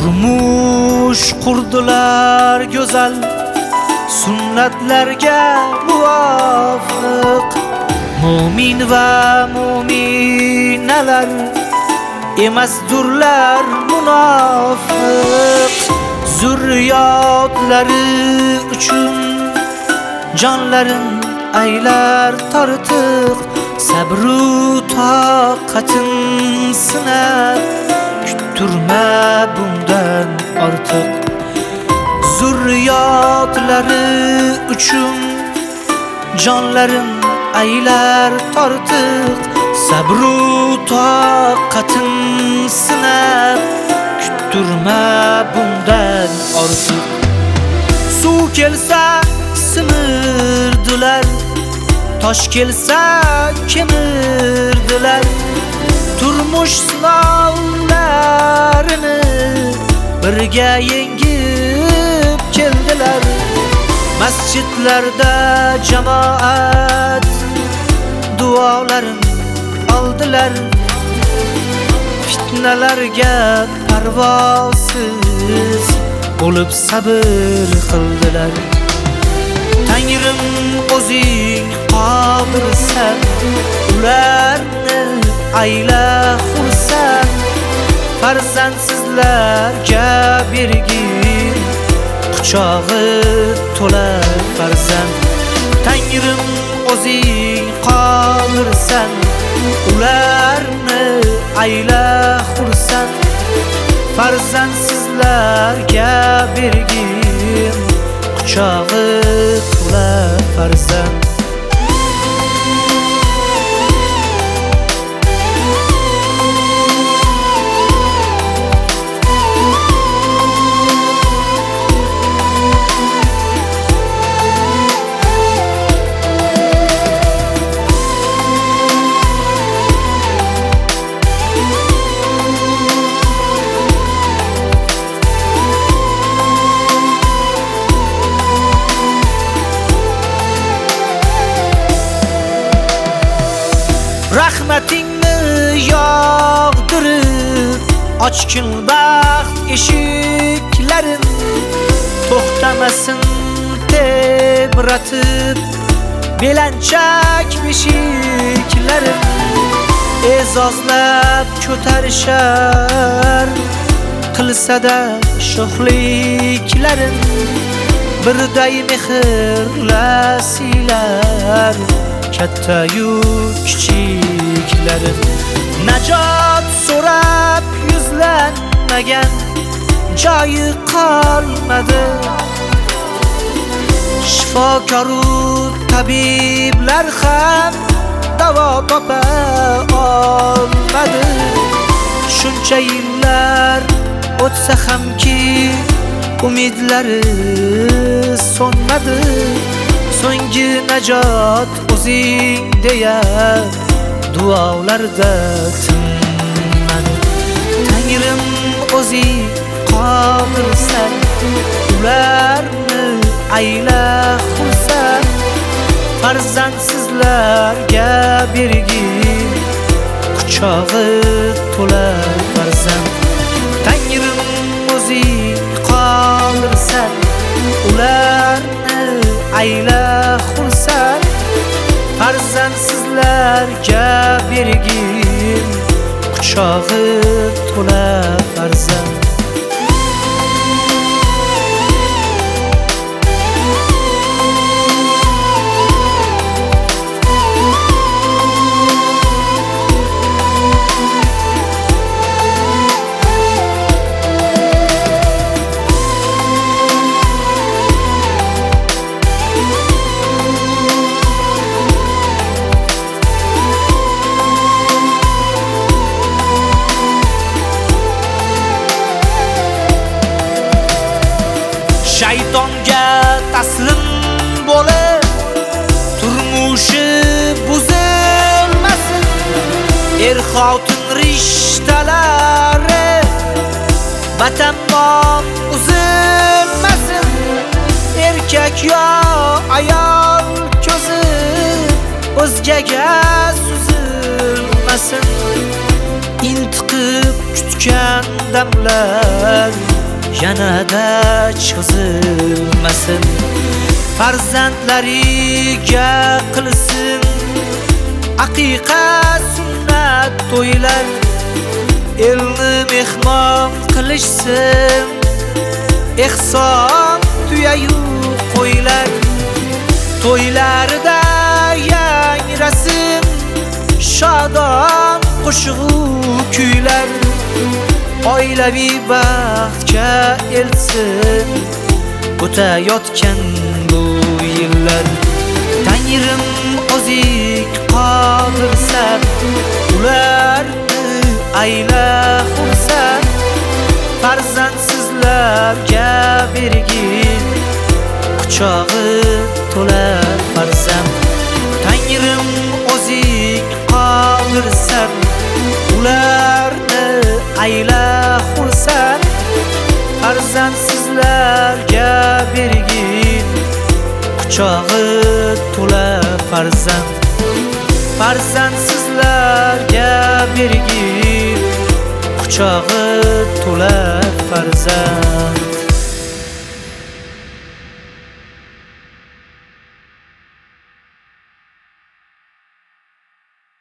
turmush qurdilar go'zal, sunnatlarga muvofiq. Mu'min va mu'minalar emasdurlar munofiq. Zurriyotlari uchun jonlarin aylar tortiq. Sabru toqatin sinab, kutturma bundan ortiq. Zurriyotlari uchun jonlarin aylar tortiq. Sabru toqatin sinab, kutturma bundan ortiq. Suv kelsa simirdilar, tosh kelsa kemirdilar. Turmush sinovlarini birga yengib keldilar. Masjidlarda jamoat duolarin oldilar. Fitnalarga parvosiz bo'lib sabr qildilar. Tangrim o'zing qodirsan, ularni ayla xursand. Farzandsizlarga bergin quchog'i to'la farzand. Tangrim o'zing qodirsan, ularni ayla xursand. Farzandsizlarga bergin quchog'i to'la farzand. Rahmatingni yog'dirib ochgin baxt eshiklarin. To'xtamasin tebratib belanchak beshiklarin. E'zozlab ko'tarishar qilsada sho'xliklarin. Birday mehrlasilar kattayu kichiklarin. Najot so'rab yuzlanmagan joyi qolmadi. Shifokoru tabiblar ham davo topa olmadi. Shuncha yillar o'tsa hamki umidlari so'nmadi. So'nggi najot o'zing deya duolarda tinmadi. Tangrim o'zing qodirsan, ularni ayla xursand. Farzandsizlarga bergin quchog'i to'la farzand. Tangrim o'zing qodirsan, ularni ayla xursand. Farzandsizlarga bergin quchog'i to'la farzand. Shaytonga taslim bo'lib turmushi buzilmasin. Er-xotin rishtalari batamom uzilmasin. Erkak yo ayol ko'zi o'zgaga suzilmasin. Intiqib kutgan damlar yanada cho'zilmasin. Farzandlariga qilsin aqiqa sunnat to'ylar, elni mehmon qilishsin ehson tuyayu qo'ylar. To'ylarida yangrasin shodon qo'shig'u kuylar, oilaviy baxtga elsin o'tayotgan bu yillar. Tangrim o'zik qodirsan, ularni ayla xursand, farzandsizlarga bergin quchog'i to'la farzand. Tangrim o'zik qodirsan, ularni ayla xursand, farzandsizlarga bergin quchog'i to'la farzand. Farzandsizlarga bergin quchog'i to'la farzand.